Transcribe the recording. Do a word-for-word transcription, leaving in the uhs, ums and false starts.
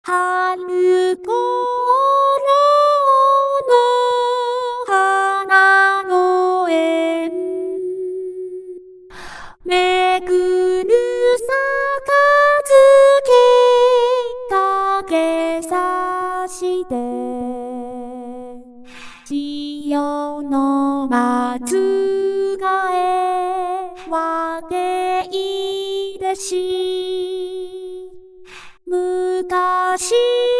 春頃の花の縁めぐる杯さして潮の松がえはていでし昔